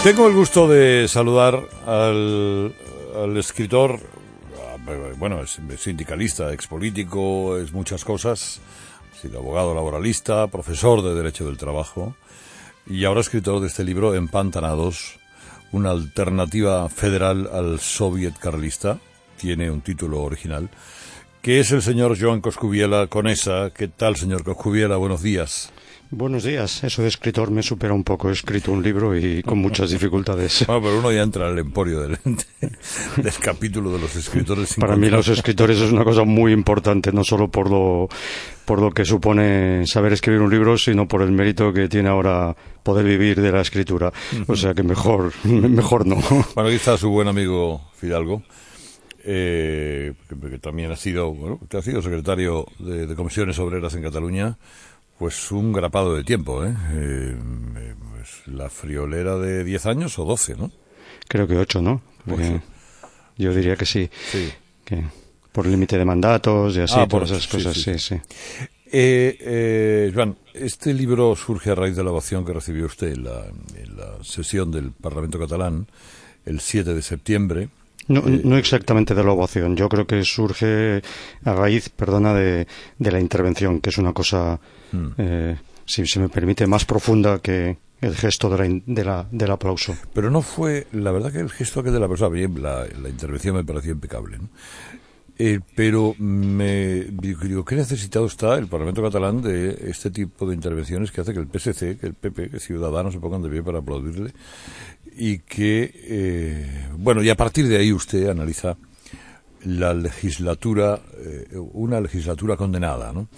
Tengo el gusto de saludar al escritor, bueno, es sindicalista, expolítico, es muchas cosas, ha sido abogado laboralista, profesor de Derecho del Trabajo y ahora escritor de este libro, Empantanados, una alternativa federal al soviet carlista, tiene un título original, que es el señor Joan Coscubiela Conesa. ¿Qué tal, señor Coscubiela? Buenos días. Buenos días. Eso de escritor me supera un poco. He escrito un libro y con muchas dificultades. Bueno, pero uno ya entra en el emporio del capítulo de los escritores. Para mí los escritores es una cosa muy importante, no solo por lo que supone saber escribir un libro, sino por el mérito que tiene ahora poder vivir de la escritura. O sea que mejor no. Bueno, aquí está su buen amigo Fidalgo. Que también ha sido secretario de Comisiones Obreras en Cataluña, pues un grapado de tiempo, pues la friolera de 10 años o 12, ¿no? Creo que 8, ¿no? Yo diría que sí. Que por el límite de mandatos y así, por esas cosas, sí. Joan, este libro surge a raíz de la ovación que recibió usted en la sesión del Parlamento catalán el 7 de septiembre. No exactamente de la ovación. Yo creo que surge a raíz, de la intervención, que es una cosa, si se me permite, más profunda que el gesto del aplauso. Pero no fue, la verdad que el gesto que de la persona, bien, la intervención me pareció impecable, ¿no? Pero digo, ¿qué necesitado está el Parlamento catalán de este tipo de intervenciones que hace que el PSC, que el PP, que Ciudadanos se pongan de pie para aplaudirle? Y que, y a partir de ahí usted analiza la legislatura, una legislatura condenada, ¿no?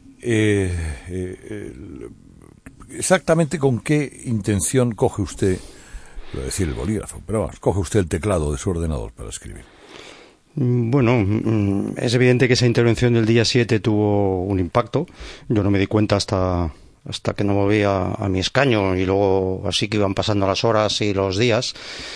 Exactamente con qué intención coge usted, voy a decir el bolígrafo, pero vamos, coge usted el teclado de su ordenador para escribir. Bueno, es evidente que esa intervención del día 7 tuvo un impacto. Yo no me di cuenta hasta que no me volví a mi escaño, y luego así que iban pasando las horas y los días.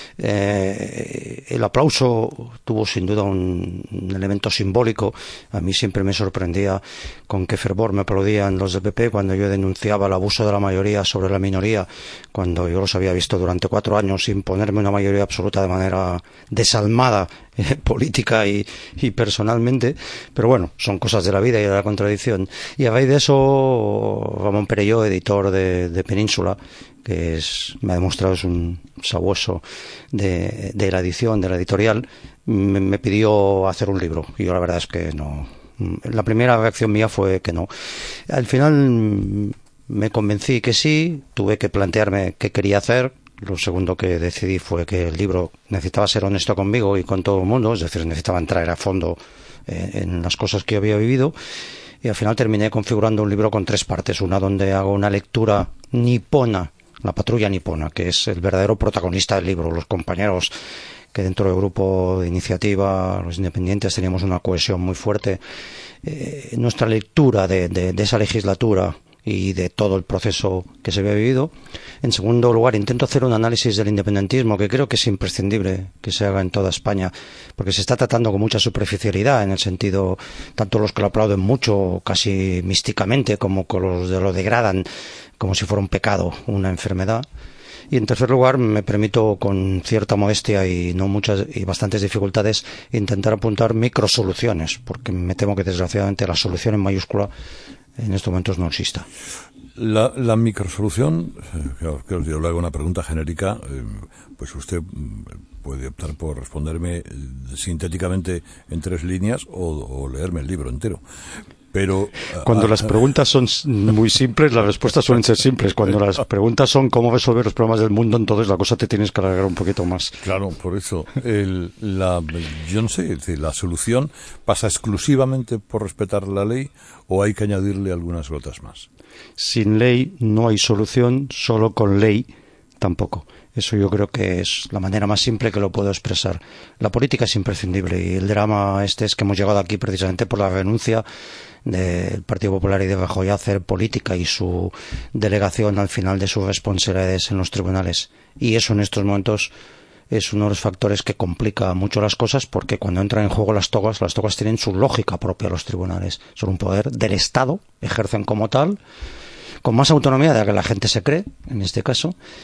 El aplauso tuvo sin duda un elemento simbólico. A mí siempre me sorprendía con qué fervor me aplaudían los del PP cuando yo denunciaba el abuso de la mayoría sobre la minoría, cuando yo los había visto durante 4 años imponerme una mayoría absoluta de manera desalmada, política y personalmente. Pero bueno, son cosas de la vida y de la contradicción. Y a raíz de eso, Ramón Perelló, editor de Península, que me ha demostrado es un sabueso de la edición, de la editorial, me pidió hacer un libro. Y yo la verdad es que no. La primera reacción mía fue que no. Al final me convencí que sí, tuve que plantearme qué quería hacer. Lo segundo que decidí fue que el libro necesitaba ser honesto conmigo y con todo el mundo, es decir, necesitaba entrar a fondo en las cosas que había vivido, y al final terminé configurando un libro con 3 partes. Una donde hago una lectura nipona, la patrulla nipona, que es el verdadero protagonista del libro, los compañeros que dentro del grupo de iniciativa, los independientes, teníamos una cohesión muy fuerte. Nuestra lectura de esa legislatura y de todo el proceso que se había vivido. En segundo lugar, intento hacer un análisis del independentismo, que creo que es imprescindible que se haga en toda España, porque se está tratando con mucha superficialidad, en el sentido, tanto los que lo aplauden mucho, casi místicamente, como con los que lo degradan como si fuera un pecado, una enfermedad. Y en tercer lugar, me permito, con cierta modestia y no muchas y bastantes dificultades, intentar apuntar microsoluciones, porque me temo que desgraciadamente la solución en mayúscula en estos momentos no exista. La microsolución, que yo le hago una pregunta genérica, pues usted puede optar por responderme sintéticamente en 3 líneas o leerme el libro entero. Pero cuando las preguntas son muy simples, las respuestas suelen ser simples. Cuando las preguntas son cómo resolver los problemas del mundo, entonces la cosa te tienes que alargar un poquito más. Claro, por eso. Yo no sé, la solución pasa exclusivamente por respetar la ley, o hay que añadirle algunas gotas más. Sin ley no hay solución, solo con ley tampoco. Eso yo creo que es la manera más simple que lo puedo expresar. La política es imprescindible, y el drama es que hemos llegado aquí precisamente por la renuncia del Partido Popular y de Rajoy a hacer política, y su delegación al final de sus responsabilidades en los tribunales. Y eso en estos momentos es uno de los factores que complica mucho las cosas, porque cuando entran en juego las togas tienen su lógica propia. Los tribunales son un poder del Estado, ejercen como tal, con más autonomía de la que la gente se cree, en este caso,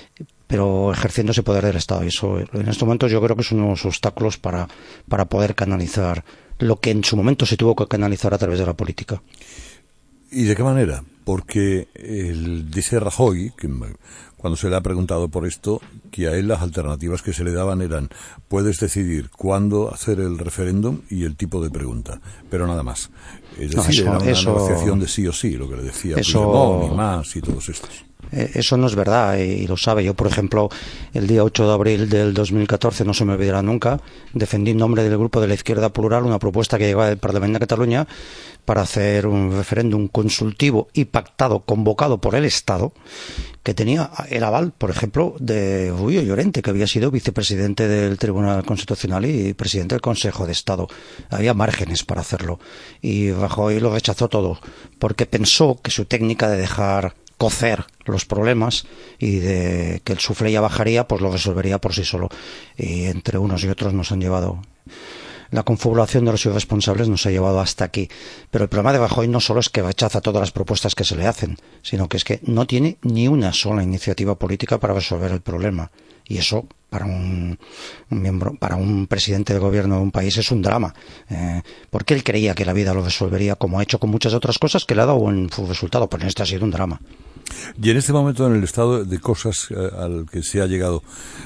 pero ejerciendo ese poder del Estado. Y eso, en estos momentos, yo creo que es uno de los obstáculos para poder canalizar lo que en su momento se tuvo que canalizar a través de la política. ¿Y de qué manera? Porque dice Rajoy, que cuando se le ha preguntado por esto, que a él las alternativas que se le daban eran: puedes decidir cuándo hacer el referéndum y el tipo de pregunta, pero nada más. Es decir, era una negociación de sí o sí, lo que le decía Puigdemont, ni más, y todos estos. Eso no es verdad, y lo sabe. Yo, por ejemplo, el día 8 de abril del 2014, no se me olvidará nunca, defendí en nombre del Grupo de la Izquierda Plural una propuesta que llegaba del Parlamento de Cataluña para hacer un referéndum consultivo y pactado, convocado por el Estado, que tenía el aval, por ejemplo, de Rubio Llorente, que había sido vicepresidente del Tribunal Constitucional y presidente del Consejo de Estado. Había márgenes para hacerlo. Y Rajoy lo rechazó todo, porque pensó que su técnica de dejar cocer los problemas y de que el suflé ya bajaría, pues lo resolvería por sí solo. Y entre unos y otros nos han llevado... La confabulación de los irresponsables nos ha llevado hasta aquí. Pero el problema de Rajoy no solo es que rechaza todas las propuestas que se le hacen, sino que es que no tiene ni una sola iniciativa política para resolver el problema. Y eso, para un presidente de gobierno de un país, es un drama. Porque él creía que la vida lo resolvería, como ha hecho con muchas otras cosas que le ha dado buen resultado, pero en este ha sido un drama. Y en este momento, en el estado de cosas al que se ha llegado,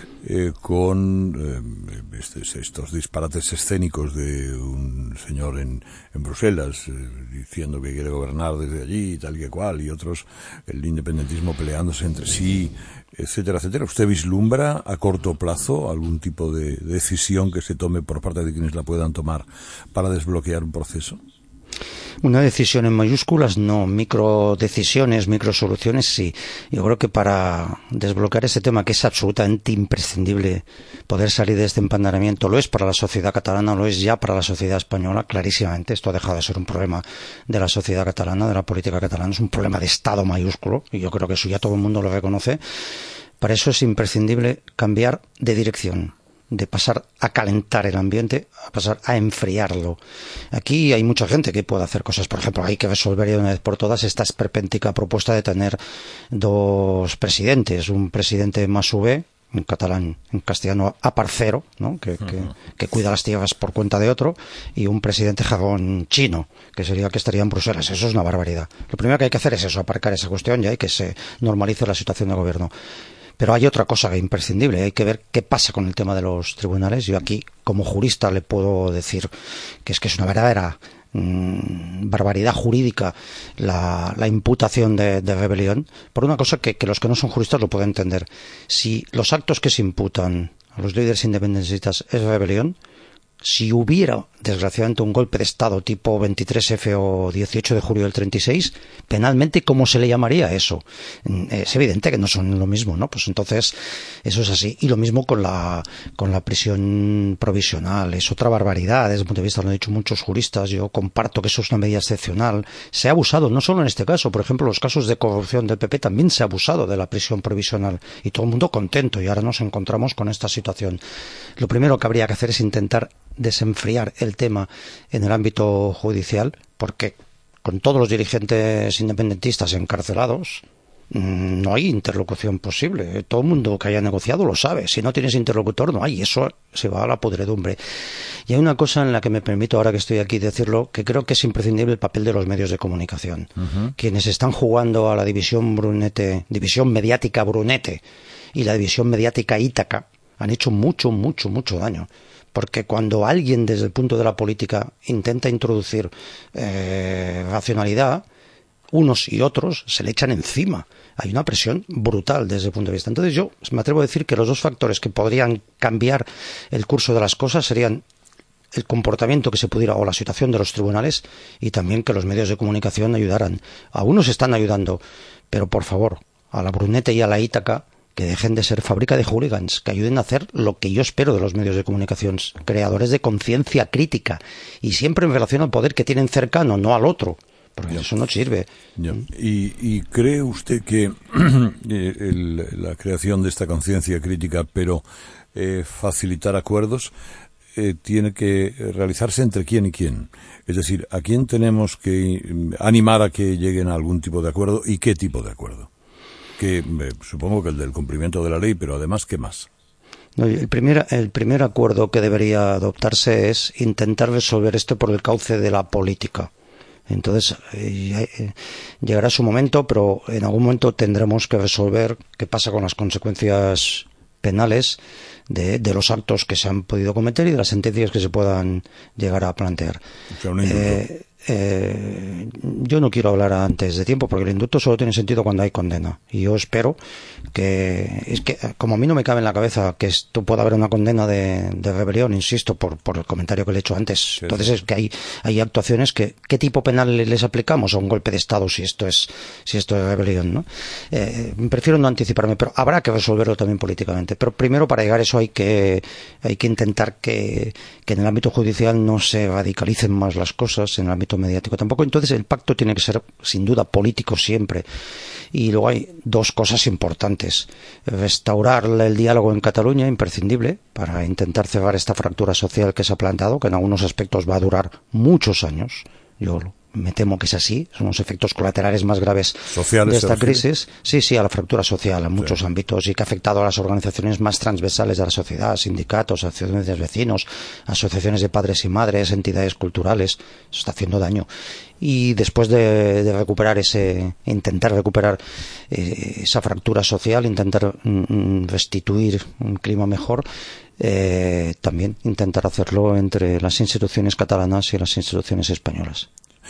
con estos disparates escénicos de un señor en Bruselas diciendo que quiere gobernar desde allí y tal que cual, y otros, el independentismo peleándose entre sí, etcétera, etcétera. ¿Usted vislumbra a corto plazo algún tipo de decisión que se tome por parte de quienes la puedan tomar para desbloquear un proceso? Una decisión en mayúsculas no, microdecisiones, microsoluciones sí. Yo creo que para desbloquear ese tema, que es absolutamente imprescindible poder salir de este empantanamiento, lo es para la sociedad catalana, lo es ya para la sociedad española, clarísimamente. Esto ha dejado de ser un problema de la sociedad catalana, de la política catalana, es un problema de Estado mayúsculo, y yo creo que eso ya todo el mundo lo reconoce. Para eso es imprescindible cambiar de dirección, de pasar a calentar el ambiente, a pasar a enfriarlo. Aquí hay mucha gente que puede hacer cosas. Por ejemplo, hay que resolver ya de una vez por todas esta esperpéntica propuesta de tener dos presidentes, un presidente Masové, en catalán, en castellano aparcero, ¿no? que cuida las tierras por cuenta de otro, y un presidente jagón chino, que sería que estaría en Bruselas. Eso es una barbaridad. Lo primero que hay que hacer es eso, aparcar esa cuestión ya, y que se normalice la situación de gobierno. Pero hay otra cosa que es imprescindible, hay que ver qué pasa con el tema de los tribunales. Yo aquí, como jurista, le puedo decir que es una verdadera barbaridad jurídica la imputación de rebelión, por una cosa que los que no son juristas lo pueden entender. Si los actos que se imputan a los líderes independentistas es rebelión, si hubiera, desgraciadamente, un golpe de Estado tipo 23F o 18 de julio del 36, penalmente, ¿cómo se le llamaría eso? Es evidente que no son lo mismo, ¿no? Pues entonces, eso es así. Y lo mismo con la prisión provisional. Es otra barbaridad desde el punto de vista, lo han dicho muchos juristas. Yo comparto que eso es una medida excepcional. Se ha abusado, no solo en este caso. Por ejemplo, los casos de corrupción del PP también se ha abusado de la prisión provisional. Y todo el mundo contento. Y ahora nos encontramos con esta situación. Lo primero que habría que hacer es intentar desenfriar el tema en el ámbito judicial, porque con todos los dirigentes independentistas encarcelados no hay interlocución posible. Todo el mundo que haya negociado lo sabe. Si no tienes interlocutor, no hay. Eso se va a la podredumbre. Y hay una cosa en la que me permito, ahora que estoy aquí, decirlo, que creo que es imprescindible: el papel de los medios de comunicación. Quienes están jugando a la división mediática Brunete y la división mediática Ítaca han hecho mucho daño. Porque cuando alguien desde el punto de la política intenta introducir racionalidad, unos y otros se le echan encima. Hay una presión brutal desde el punto de vista. Entonces yo me atrevo a decir que los dos factores que podrían cambiar el curso de las cosas serían el comportamiento que se pudiera, o la situación de los tribunales, y también que los medios de comunicación ayudaran. A unos están ayudando, pero por favor, a la Brunete y a la Ítaca, que dejen de ser fábrica de hooligans, que ayuden a hacer lo que yo espero de los medios de comunicación, creadores de conciencia crítica, y siempre en relación al poder que tienen cercano, no al otro, porque eso no sirve. ¿Y cree usted que la creación de esta conciencia crítica, pero facilitar acuerdos, tiene que realizarse entre quién y quién? Es decir, ¿a quién tenemos que animar a que lleguen a algún tipo de acuerdo y qué tipo de acuerdo? que supongo que el del cumplimiento de la ley, pero además, ¿qué más? No, el primer acuerdo que debería adoptarse es intentar resolver esto por el cauce de la política. Entonces, llegará su momento, pero en algún momento tendremos que resolver qué pasa con las consecuencias penales de los actos que se han podido cometer y de las sentencias que se puedan llegar a plantear. O sea, un indulto. Yo no quiero hablar antes de tiempo porque el indulto solo tiene sentido cuando hay condena, y yo espero como a mí no me cabe en la cabeza que esto pueda haber una condena de rebelión, insisto, por el comentario que le he hecho antes. Sí, entonces sí. es que hay actuaciones que ¿qué tipo penal les aplicamos a un golpe de estado si esto es rebelión, ¿no? Prefiero no anticiparme, pero habrá que resolverlo también políticamente. Pero primero, para llegar a eso hay que intentar que en el ámbito judicial no se radicalicen más las cosas, en el ámbito mediático tampoco. Entonces el pacto tiene que ser sin duda político siempre. Y luego hay dos cosas importantes: restaurar el diálogo en Cataluña, imprescindible para intentar cerrar esta fractura social que se ha planteado, que en algunos aspectos va a durar muchos años. Yo me temo que es así, son los efectos colaterales más graves ¿Sociales de esta se refiere? crisis. Sí, a la fractura social en muchos ámbitos, y que ha afectado a las organizaciones más transversales de la sociedad: sindicatos, asociaciones de vecinos, asociaciones de padres y madres, entidades culturales. Eso está haciendo daño. Y después de intentar recuperar esa fractura social, intentar restituir un clima mejor, también intentar hacerlo entre las instituciones catalanas y las instituciones españolas.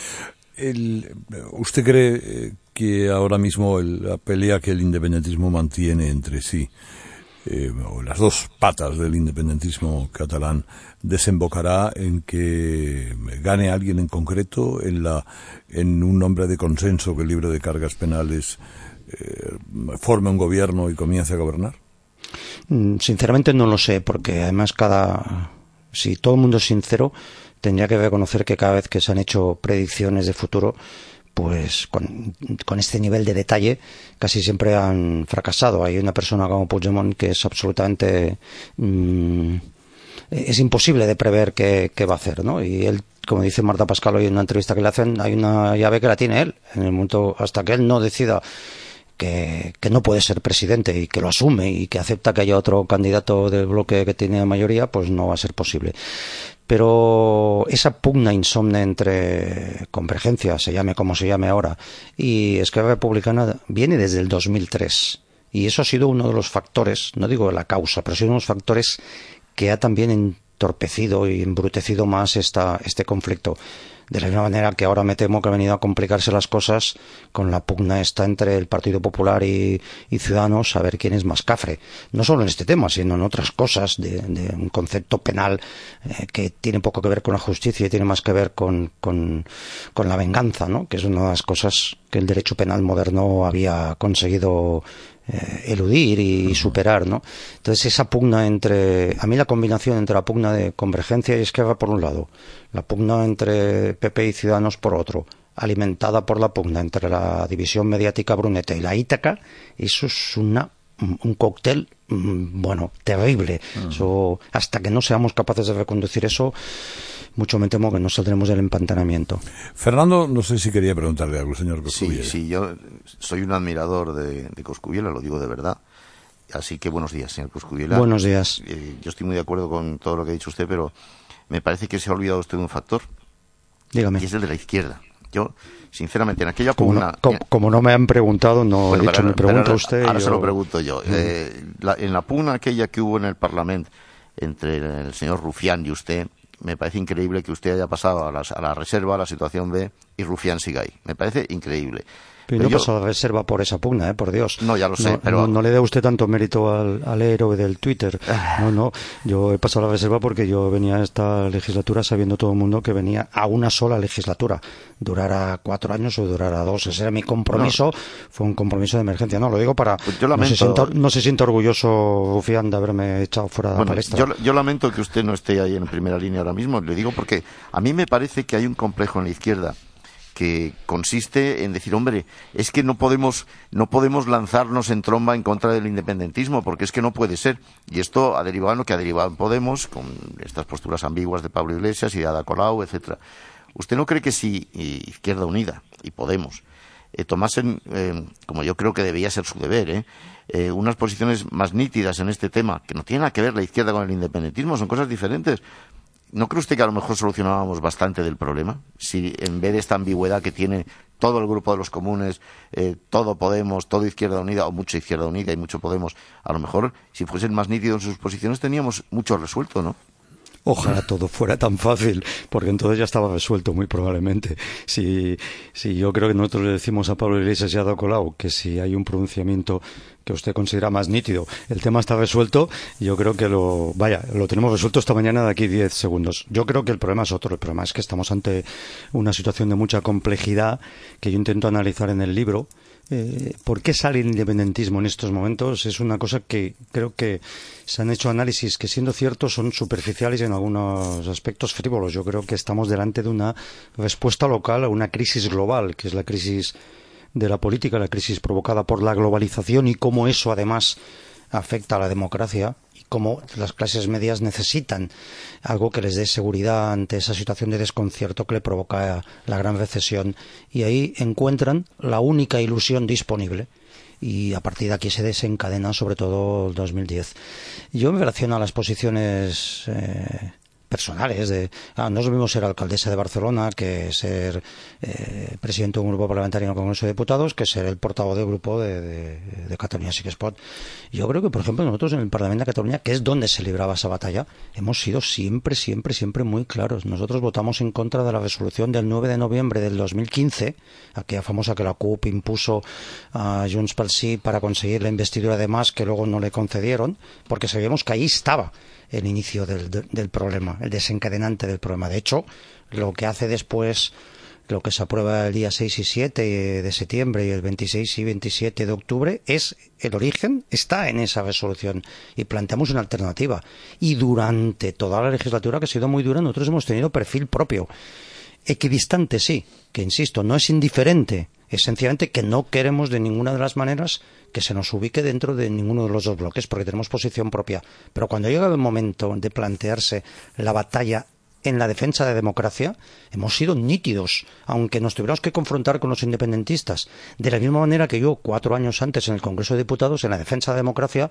¿Usted cree que ahora mismo la pelea que el independentismo mantiene entre sí, o las dos patas del independentismo catalán, desembocará en que gane alguien en concreto, en un nombre de consenso que libre de cargas penales forme un gobierno y comience a gobernar? Sinceramente no lo sé, porque además si todo el mundo es sincero, tendría que reconocer que cada vez que se han hecho predicciones de futuro, pues con este nivel de detalle casi siempre han fracasado. Hay una persona como Puigdemont que es absolutamente es imposible de prever qué va a hacer, ¿no? Y él, como dice Marta Pascal hoy en una entrevista que le hacen, hay una llave que la tiene él. En el momento, hasta que él no decida que no puede ser presidente, y que lo asume y que acepta que haya otro candidato del bloque que tiene mayoría, pues no va a ser posible. Pero esa pugna insomne entre Convergencia, se llame como se llame ahora, y Esquerra Republicana, viene desde el 2003. Y eso ha sido uno de los factores, no digo la causa, pero ha sido uno de los factores que ha también entorpecido y embrutecido más este conflicto. De la misma manera que ahora me temo que ha venido a complicarse las cosas con la pugna esta entre el Partido Popular y Ciudadanos, a ver quién es más cafre. No solo en este tema, sino en otras cosas de un concepto penal que tiene poco que ver con la justicia y tiene más que ver con la venganza, ¿no? Que es una de las cosas que el derecho penal moderno había conseguido eludir y superar, ¿no? Entonces esa pugna a mí la combinación entre la pugna de Convergencia y Esquerra por un lado, la pugna entre PP y Ciudadanos por otro, alimentada por la pugna entre la división mediática Brunete y la Ítaca, eso es un cóctel, bueno, terrible. Eso, hasta que no seamos capaces de reconducir eso, mucho me temo que no saldremos del empantanamiento. Fernando, no sé si quería preguntarle algo, señor Coscubiela. Sí, yo soy un admirador de Coscubiela, lo digo de verdad. Así que buenos días, señor Coscubiela. Buenos días. Yo estoy muy de acuerdo con todo lo que ha dicho usted, pero me parece que se ha olvidado usted de un factor. Dígame. Y es el de la izquierda. Yo, sinceramente, en aquella pugna... Como no me han preguntado, no he dicho, me pregunta usted. Ahora se lo pregunto yo. En la pugna aquella que hubo en el Parlamento entre el señor Rufián y usted, me parece increíble que usted haya pasado a la reserva, a la situación B, y Rufián siga ahí. Me parece increíble. Pero no he pasado a la reserva por esa pugna, por Dios. No, ya lo sé, pero... No le dé usted tanto mérito al héroe del Twitter. No, yo he pasado a la reserva porque yo venía a esta legislatura sabiendo todo el mundo que venía a una sola legislatura. Durara 4 años o durara 2. Ese era mi compromiso. No. Fue un compromiso de emergencia. No, lo digo para... Pues yo lamento... no se sienta orgulloso, Rufián, de haberme echado fuera de la palestra. Yo lamento que usted no esté ahí en primera línea ahora mismo. Le digo porque a mí me parece que hay un complejo en la izquierda que consiste en decir, hombre, es que no podemos lanzarnos en tromba en contra del independentismo, porque es que no puede ser. Y esto ha derivado en lo que ha derivado en Podemos, con estas posturas ambiguas de Pablo Iglesias y de Ada Colau, etcétera. ¿Usted no cree que si Izquierda Unida y Podemos tomasen, como yo creo que debía ser su deber, unas posiciones más nítidas en este tema, que no tiene nada que ver la izquierda con el independentismo, son cosas diferentes. ¿No cree usted que a lo mejor solucionábamos bastante del problema? Si en vez de esta ambigüedad que tiene todo el grupo de los comunes, todo Podemos, todo Izquierda Unida, o mucha Izquierda Unida y mucho Podemos, a lo mejor si fuesen más nítidos en sus posiciones teníamos mucho resuelto, ¿no? Ojalá todo fuera tan fácil, porque entonces ya estaba resuelto muy probablemente. Si yo creo que nosotros le decimos a Pablo Iglesias y a Ada Colau que si hay un pronunciamiento que usted considera más nítido, el tema está resuelto, yo creo que lo tenemos resuelto esta mañana de aquí 10 segundos. Yo creo que el problema es otro, el problema es que estamos ante una situación de mucha complejidad que yo intento analizar en el libro. ¿Por qué sale el independentismo en estos momentos? Es una cosa que creo que se han hecho análisis que, siendo ciertos, son superficiales y en algunos aspectos frívolos. Yo creo que estamos delante de una respuesta local a una crisis global, que es la crisis de la política, la crisis provocada por la globalización y cómo eso, además, afecta a la democracia y cómo las clases medias necesitan algo que les dé seguridad ante esa situación de desconcierto que le provoca la gran recesión, y ahí encuentran la única ilusión disponible, y a partir de aquí se desencadena sobre todo el 2010. Yo me relaciono a las posiciones personales no es lo mismo ser alcaldesa de Barcelona que ser presidente de un grupo parlamentario en el Congreso de Diputados, que ser el portavoz del grupo de Catalunya Sí que es Pot. Yo creo que, por ejemplo, nosotros en el Parlamento de Cataluña, que es donde se libraba esa batalla, hemos sido siempre muy claros. Nosotros votamos en contra de la resolución del 9 de noviembre del 2015, aquella famosa que la CUP impuso a Junts pel Sí para conseguir la investidura de Mas, que luego no le concedieron, porque sabíamos que ahí estaba el inicio del problema, el desencadenante del problema. De hecho, lo que hace después, lo que se aprueba el día 6 y 7 de septiembre y el 26 y 27 de octubre, el origen está en esa resolución, y planteamos una alternativa. Y durante toda la legislatura, que ha sido muy dura, nosotros hemos tenido perfil propio. Equidistante, sí, que insisto, no es indiferente, es sencillamente que no queremos de ninguna de las maneras que se nos ubique dentro de ninguno de los dos bloques, porque tenemos posición propia. Pero cuando llega el momento de plantearse la batalla en la defensa de la democracia, hemos sido nítidos, aunque nos tuviéramos que confrontar con los independentistas. De la misma manera que yo, 4 años antes en el Congreso de Diputados, en la defensa de la democracia,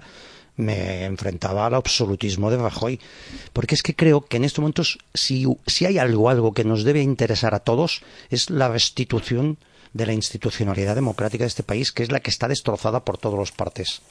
me enfrentaba al absolutismo de Rajoy. Porque es que creo que en estos momentos, si hay algo que nos debe interesar a todos, es la restitución de la institucionalidad democrática de este país, que es la que está destrozada por todas las partes.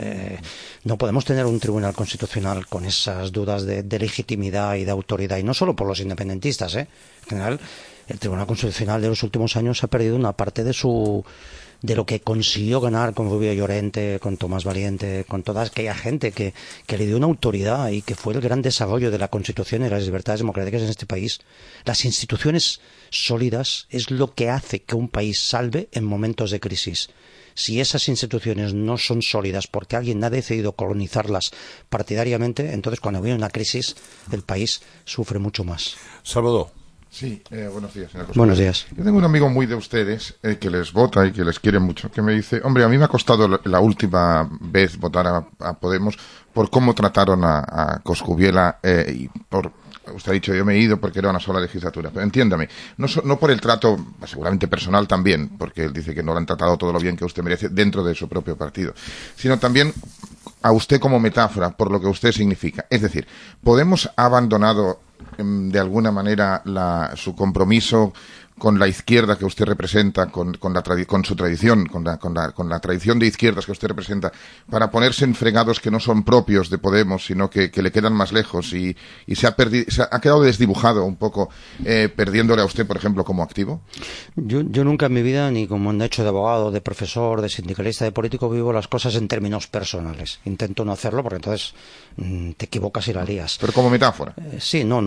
No podemos tener un tribunal constitucional con esas dudas de legitimidad y de autoridad, y no solo por los independentistas, En general, el Tribunal Constitucional de los últimos años ha perdido una parte de lo que consiguió ganar con Rubio Llorente, con Tomás Valiente, con toda aquella gente que le dio una autoridad y que fue el gran desarrollo de la Constitución y las libertades democráticas en este país. Las instituciones sólidas es lo que hace que un país salve en momentos de crisis. Si esas instituciones no son sólidas porque alguien ha decidido colonizarlas partidariamente, entonces cuando viene una crisis el país sufre mucho más. Salvador. Sí, buenos días, señor. Buenos días. Yo tengo un amigo muy de ustedes que les vota y que les quiere mucho, que me dice, hombre, a mí me ha costado la última vez votar a Podemos por cómo trataron a Coscubiela y por... Usted ha dicho, yo me he ido porque era una sola legislatura, pero entiéndame, no por el trato, seguramente personal también, porque él dice que no lo han tratado todo lo bien que usted merece dentro de su propio partido, sino también a usted como metáfora, por lo que usted significa. Es decir, ¿Podemos ha abandonado de alguna manera su compromiso con la izquierda que usted representa, con su tradición, con la tradición de izquierdas que usted representa, para ponerse en fregados que no son propios de Podemos, sino que le quedan más lejos y se ha quedado desdibujado un poco, perdiéndole a usted, por ejemplo, como activo? Yo nunca en mi vida, ni como han hecho de abogado, de profesor, de sindicalista, de político, vivo las cosas en términos personales. Intento no hacerlo porque entonces te equivocas y la lías. Pero como metáfora. Sí, no.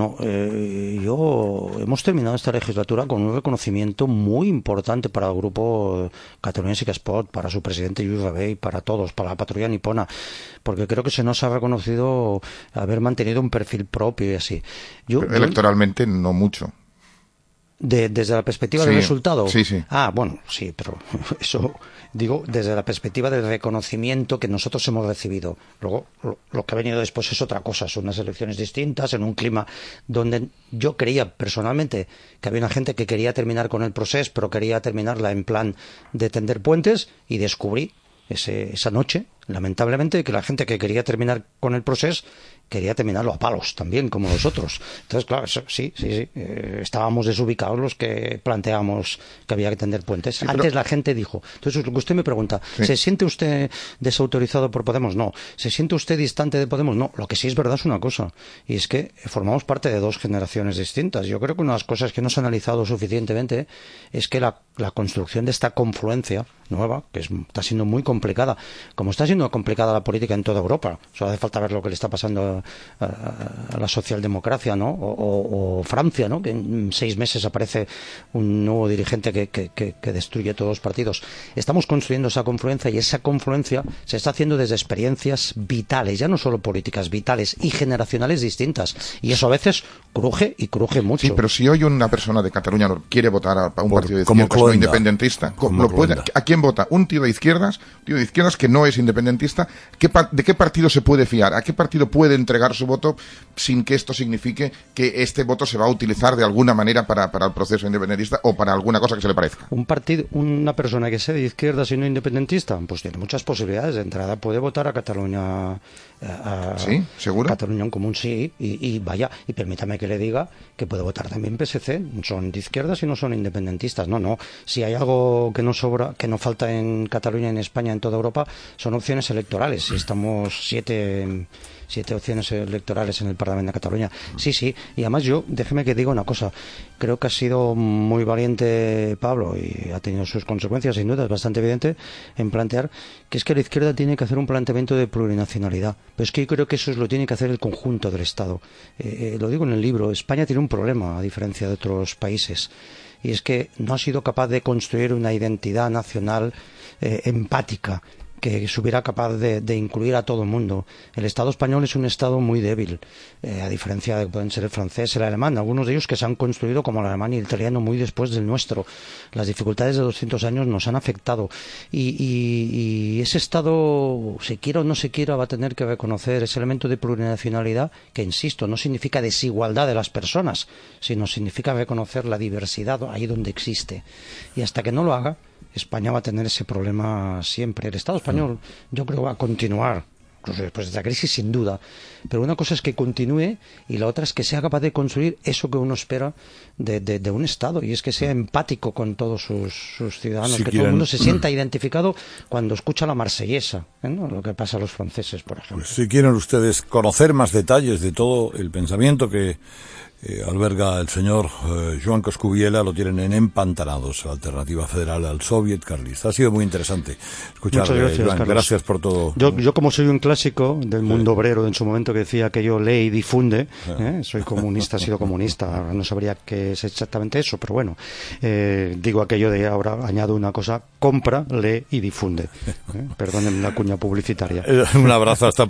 Hemos terminado esta legislatura con un reconocimiento muy importante para el grupo Catalunya Sí que es Pot, para su presidente Lluís Rabell, para todos, para la patrulla nipona, porque creo que se nos ha reconocido haber mantenido un perfil propio y así. Electoralmente no mucho. Desde la perspectiva Sí, del resultado. sí, sí. Ah, bueno, sí, pero eso digo desde la perspectiva del reconocimiento que nosotros hemos recibido. Luego, lo que ha venido después es otra cosa, son unas elecciones distintas, en un clima donde yo creía personalmente que había una gente que quería terminar con el proceso, pero quería terminarla en plan de tender puentes, y descubrí esa noche, lamentablemente, que la gente que quería terminar con el proceso quería terminarlo a palos también, como nosotros. Entonces, claro, sí, estábamos desubicados los que planteamos que había que tender puentes. Sí, Antes la gente dijo. Entonces, lo que usted me pregunta, sí. ¿se siente usted desautorizado por Podemos? No. ¿Se siente usted distante de Podemos? No. Lo que sí es verdad es una cosa, y es que formamos parte de dos generaciones distintas. Yo creo que una de las cosas que no se ha analizado suficientemente es que la construcción de esta confluencia nueva, que está siendo muy complicada, como está siendo complicada la política en toda Europa. Solo hace falta ver lo que le está pasando a la socialdemocracia, ¿no? O Francia, ¿no? Que en 6 meses aparece un nuevo dirigente que destruye todos los partidos. Estamos construyendo esa confluencia, y esa confluencia se está haciendo desde experiencias vitales, ya no solo políticas, vitales y generacionales distintas. Y eso a veces cruje, y cruje mucho. Sí, pero si hoy una persona de Cataluña no quiere votar a un partido de como izquierdas no Cloenda. independentista, Como Cloenda. ¿a quién vota? Un tío de izquierdas que no es independentista, ¿de qué partido se puede fiar? ¿A qué partido puede entregar su voto sin que esto signifique que este voto se va a utilizar de alguna manera para el proceso independentista o para alguna cosa que se le parezca? Una persona que sea de izquierdas y no independentista, pues tiene muchas posibilidades. De entrada puede votar a Cataluña. ¿Sí? ¿Seguro? Cataluña en Común, sí, y vaya, y permítame que le diga que puede votar también PSC, son de izquierdas y no son independentistas. No, si hay algo que no sobra, que no falta en Cataluña, en España, en toda Europa, son opciones electorales. Si estamos 7 opciones electorales en el Parlamento de Cataluña. Sí, y además déjeme que diga una cosa, creo que ha sido muy valiente Pablo, y ha tenido sus consecuencias, sin duda, es bastante evidente, en plantear que es que la izquierda tiene que hacer un planteamiento de plurinacionalidad, pero es que yo creo que eso lo tiene que hacer el conjunto del Estado. Lo digo en el libro, España tiene un problema, a diferencia de otros países, y es que no ha sido capaz de construir una identidad nacional empática, que se hubiera capaz de incluir a todo el mundo. El Estado español es un Estado muy débil, a diferencia de que pueden ser el francés, el alemán, algunos de ellos que se han construido como el alemán y el italiano muy después del nuestro. Las dificultades de 200 años nos han afectado, y ese Estado, se quiera o no se quiera, va a tener que reconocer ese elemento de plurinacionalidad, que, insisto, no significa desigualdad de las personas, sino significa reconocer la diversidad ahí donde existe. Y hasta que no lo haga, España va a tener ese problema siempre. El Estado español, yo creo, va a continuar, incluso después de esta crisis, sin duda. Pero una cosa es que continúe, y la otra es que sea capaz de construir eso que uno espera de un Estado, y es que sea empático con todos sus ciudadanos, que todo el mundo se sienta identificado cuando escucha la marsellesa, ¿no? Lo que pasa a los franceses, por ejemplo. Pues si quieren ustedes conocer más detalles de todo el pensamiento que alberga el señor Joan Coscubiela, lo tienen en Empantanados, alternativa federal al soviet carlista. Ha sido muy interesante escucharle, gracias, Joan. Carlos. Gracias por todo. Yo como soy un clásico del mundo obrero en su momento, que decía que yo lee y difunde, soy comunista, he sido comunista, ahora no sabría qué es exactamente eso, pero bueno, digo aquello de, ahora añado una cosa: compra, lee y difunde. Perdonen la cuña publicitaria. Un abrazo, hasta